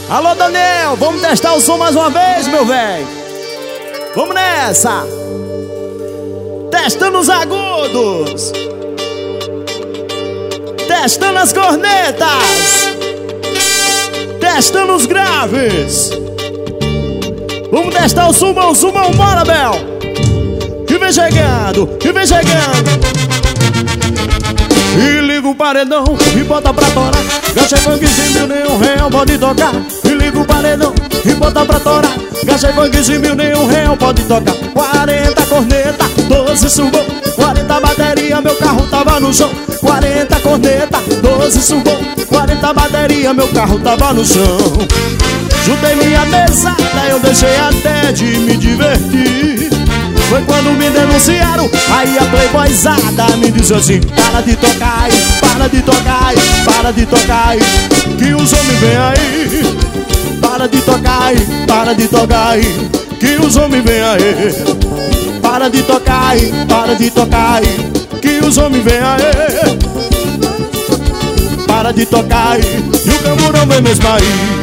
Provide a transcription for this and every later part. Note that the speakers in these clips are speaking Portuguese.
Alô, Daniel, vamos testar o som mais uma vez, meu velho. Vamos nessa. Testando os agudos, testando as cornetas, testando os graves. Vamos testar o sumão, bora, Bel. E vem chegando, e vem chegando. E liga o paredão e bota pra torar. Gastei funkzinho, nenhum real pode tocar. E liga o paredão e bota pra torar. Gastei funkzinho, nenhum real pode tocar. 40 corneta, 12 sumão, 40 bateria, meu carro tava no chão. 40 corneta, 12 sumão, 40 bateria, meu carro tava no chão. Juntei minha mesada, eu deixei até de me divertir. Foi quando me denunciaram, aí a playboyzada me disse assim: para de tocar, para de tocar, para de tocar, que os homens vêm aí. Para de tocar, para de tocar, que os homens vêm aí. Para de tocar, para de tocar, que os homens vêm aí. Para de tocar, e o camburão vem mesmo aí.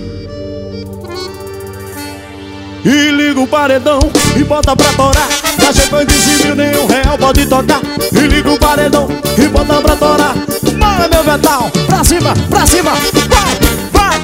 E liga o paredão e bota pra torar. Gastei funkzinho, nenhum real pode tocar. E liga o paredão e bota pra torar. Bora, meu Vetal, pra cima, vai, vai.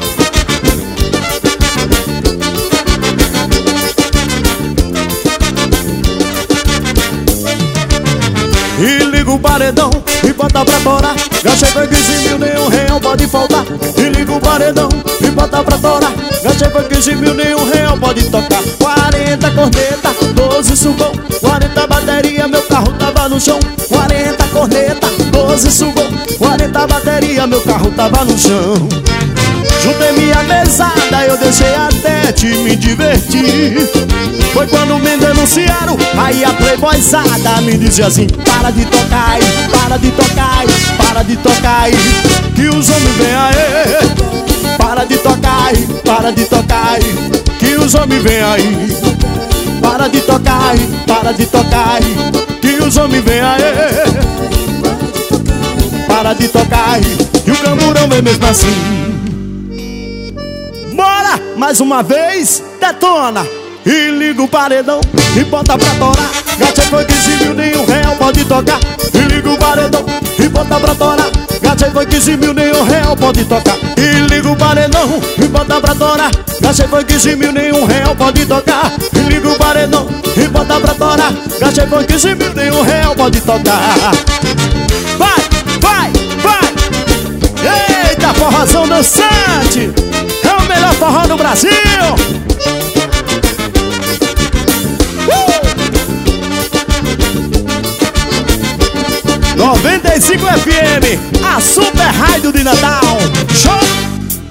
E liga o paredão e bota pra torar. Gastei funkzinho, nenhum real pode faltar. E liga o paredão e bota pra torar. Gastei funkzinho, nenhum real pode tocar. 40 corneta, 12 sumão, 40 bateria, meu carro tava no chão. 40 corneta, 12 sumão, 40 bateria, meu carro tava no chão. Juntei minha mesada, eu deixei até de me divertir. Foi quando me denunciaram, aí a playboyzada me disse assim: para de tocar, para de tocar, para de tocar, que os homens vêm aí. Para de tocar, para de tocar, que os homens vêm aí. Para de tocar, para de tocar, que os homens vêm aí. Para de tocar, e o camburão vem mesmo assim. Bora, mais uma vez, detona. E liga o paredão e bota pra torar. Gastei funkzinho, nenhum real pode tocar. E liga o paredão e bota pra torar. Gastei funkzinho, nenhum real pode tocar. E liga o paredão e bota pra torar. Gastei funkzinho, nenhum real pode tocar. E liga o paredão e bota pra torar. Gastei funkzinho, nenhum real pode tocar. Vai, vai, vai. Eita, forrozão dançante. É o melhor forró do Brasil. 95 FM, a super rádio de Natal. Show!